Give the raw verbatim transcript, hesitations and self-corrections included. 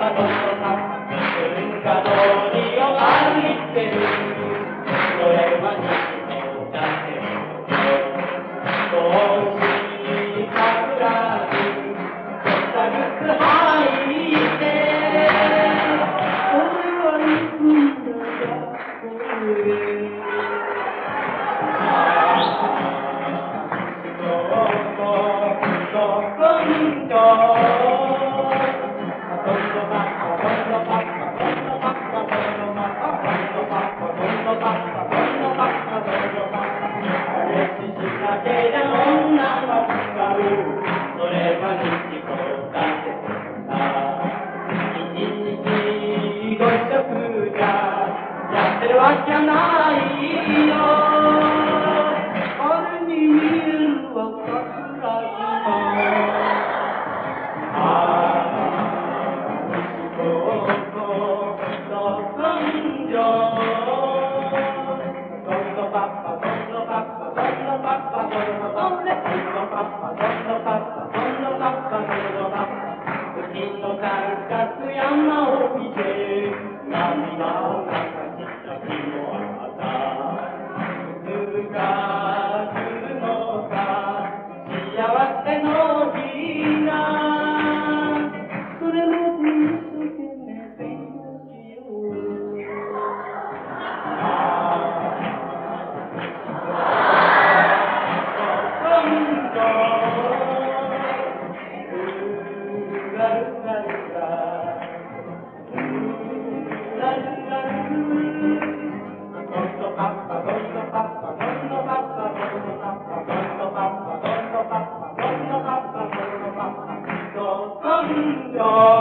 わけないよ。春に見えるは桜島。ああ、息子とど根性。どんどパッパ、どんどパッパ、どんどパッパ、どんどパッパ、どんどパッパ、どんどパッパ、どんどパッパ、どんどパッパ。月のサルカス山を見て涙を流した日もあった。いつが来るのか幸せの日が。それまで一生懸命勉強しよう。ああ、どこんどOh